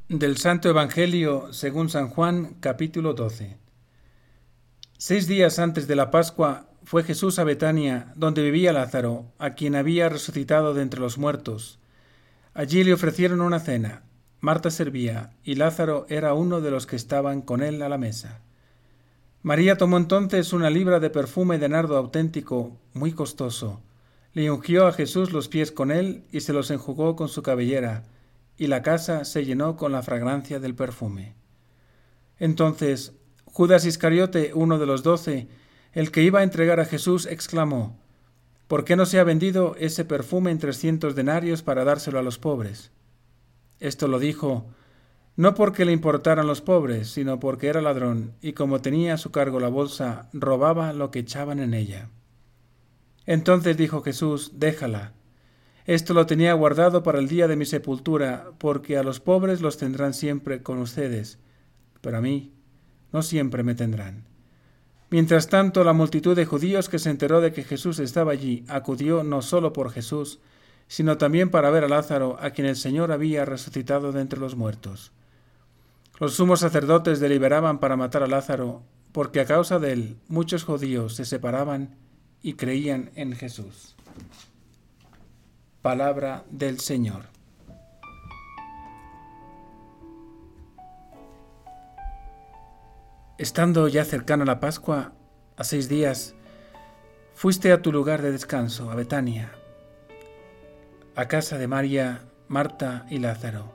Del Santo Evangelio según San Juan, capítulo 12. 6 días antes de la Pascua fue Jesús a Betania, donde vivía Lázaro, a quien había resucitado de entre los muertos. Allí le ofrecieron una cena. Marta servía, y Lázaro era uno de los que estaban con él a la mesa. María tomó entonces una libra de perfume de nardo auténtico, muy costoso. Le ungió a Jesús los pies con él y se los enjugó con su cabellera, y la casa se llenó con la fragancia del perfume. Entonces Judas Iscariote, uno de los 12, el que iba a entregar a Jesús, exclamó: ¿Por qué no se ha vendido ese perfume en 300 denarios para dárselo a los pobres? Esto lo dijo no porque le importaran los pobres, sino porque era ladrón, y como tenía a su cargo la bolsa, robaba lo que echaban en ella. Entonces dijo Jesús: Déjala. Esto lo tenía guardado para el día de mi sepultura, porque a los pobres los tendrán siempre con ustedes, pero a mí no siempre me tendrán. Mientras tanto, la multitud de judíos que se enteró de que Jesús estaba allí acudió no solo por Jesús, sino también para ver a Lázaro, a quien el Señor había resucitado de entre los muertos. Los sumos sacerdotes deliberaban para matar a Lázaro, porque a causa de él muchos judíos se separaban y creían en Jesús. Palabra del Señor. Estando ya cercana la Pascua, a 6 días, fuiste a tu lugar de descanso, a Betania, a casa de María, Marta y Lázaro.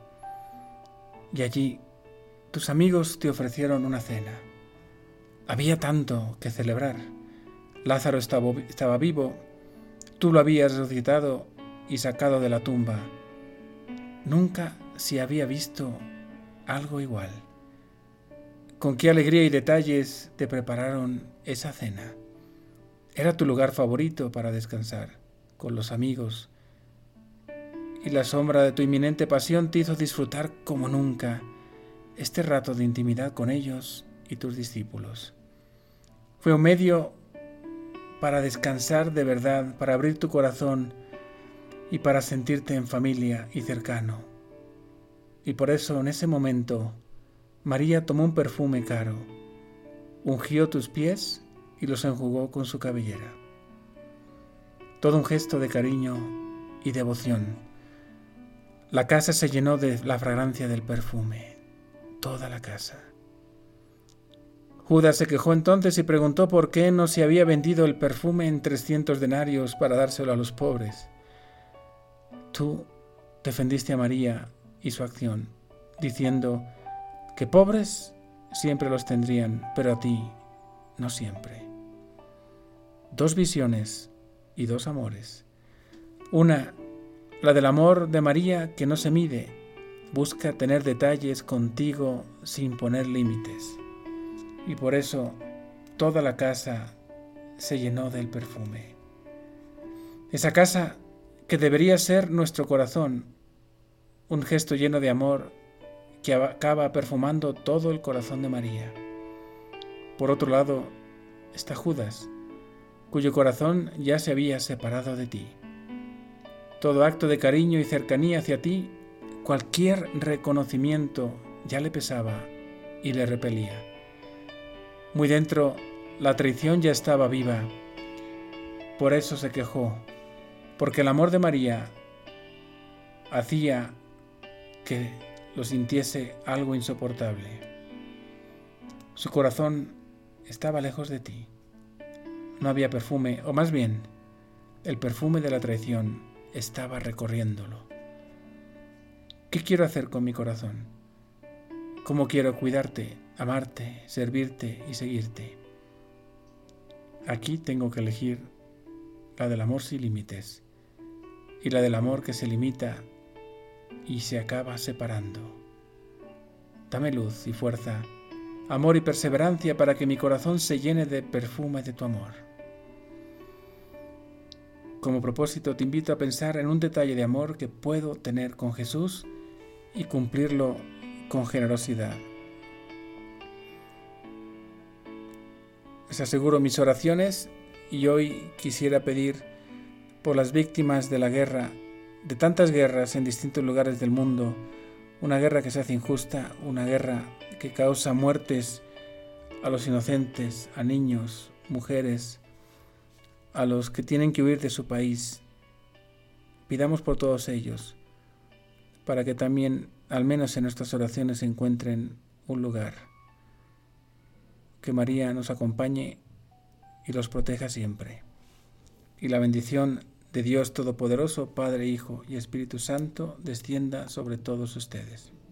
Y allí tus amigos te ofrecieron una cena. Había tanto que celebrar. Lázaro estaba vivo, tú lo habías resucitado y sacado de la tumba. Nunca se había visto algo igual. Con qué alegría y detalles te prepararon esa cena. Era tu lugar favorito para descansar, con los amigos, y la sombra de tu inminente pasión te hizo disfrutar como nunca este rato de intimidad con ellos y tus discípulos. Fue un medio para descansar de verdad, para abrir tu corazón y para sentirte en familia y cercano. Y por eso en ese momento María tomó un perfume caro, ungió tus pies y los enjugó con su cabellera. Todo un gesto de cariño y devoción. La casa se llenó de la fragancia del perfume, toda la casa. Judas se quejó entonces y preguntó por qué no se había vendido el perfume en 300 denarios para dárselo a los pobres. Tú defendiste a María y su acción, diciendo que pobres siempre los tendrían, pero a ti no siempre. 2 visiones y 2 amores. Una, la del amor de María, que no se mide, busca tener detalles contigo sin poner límites. Y por eso toda la casa se llenó del perfume. Esa casa que debería ser nuestro corazón, un gesto lleno de amor que acaba perfumando todo el corazón de María. Por otro lado está Judas, cuyo corazón ya se había separado de ti. Todo acto de cariño y cercanía hacia ti, cualquier reconocimiento ya le pesaba y le repelía. Muy dentro, la traición ya estaba viva. Por eso se quejó, porque el amor de María hacía que lo sintiese algo insoportable. Su corazón estaba lejos de ti. No había perfume, o más bien, el perfume de la traición estaba recorriéndolo. ¿Qué quiero hacer con mi corazón? ¿Cómo quiero cuidarte, amarte, servirte y seguirte? Aquí tengo que elegir la del amor sin límites y la del amor que se limita y se acaba separando. Dame luz y fuerza, amor y perseverancia para que mi corazón se llene de perfume de tu amor. Como propósito te invito a pensar en un detalle de amor que puedo tener con Jesús y cumplirlo con generosidad. Les aseguro mis oraciones y hoy quisiera pedir por las víctimas de la guerra, de tantas guerras en distintos lugares del mundo, una guerra que se hace injusta, una guerra que causa muertes a los inocentes, a niños, mujeres, a los que tienen que huir de su país. Pidamos por todos ellos, para que también, al menos en nuestras oraciones, encuentren un lugar. Que María nos acompañe y los proteja siempre. Y la bendición de Dios Todopoderoso, Padre, Hijo y Espíritu Santo, descienda sobre todos ustedes.